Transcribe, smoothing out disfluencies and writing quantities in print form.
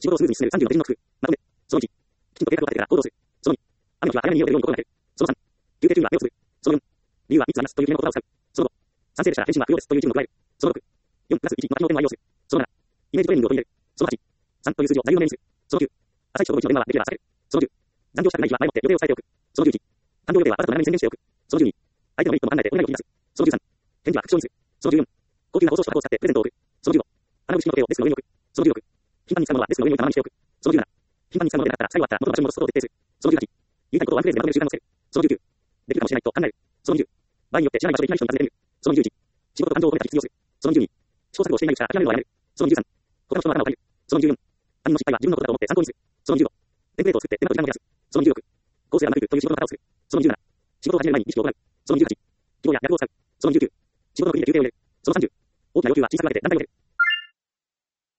仕事をスムーズに進める30の手順の工夫。まとめ。その1、きちんと計画を立ててから行動する。その2、雨の日は早めに家を出るように心がける。その3、休憩中には目をつぶる。その4、理由は3つありますという決めの言葉を使う。その5、賛成でしたら返信は不要ですという一文を加える。その6、4プラス1の空きの点を愛用する。その7、イメージトレーニングを取り入れる。その8、3という数字を座右の銘にする。その9、朝一と午後一の電話はできれば避ける。その10、残業したくない日は前もって予定を伝えておく。その11、誕生予定はあなたと長めに宣言しておく。その12、相手のメリットも考えてお願いを切り出す。その13、返事は副賞にする。その14、高級な包装紙を使ってプレゼントを送る。その15、穴口式の時計をデスクの上に置く。その16、頻繁に使うものはデスクの上に置いたままにしておく。その17、頻繁に使うものでなかったら最後あった元の場所に戻すことを徹底する。その18、言いたいことをワンフレーズでまとめる習慣をつける。その19、できるかもしれないと考える。その20、場合によって知らない場所でいきなり人に尋ねてみる。その21、仕事と感情を込めた実績をする。その22、試行錯誤をしていないうちから諦めるのをやめる。その23、他の人の頭を借りる。その24、他人の失敗は自分のことだと思って参考にする。その25、テンプレートを作って手間と時間を減らす。その26、構成がうまくいくという仕事の型を作る。その27、仕事を始める前に意識を行う。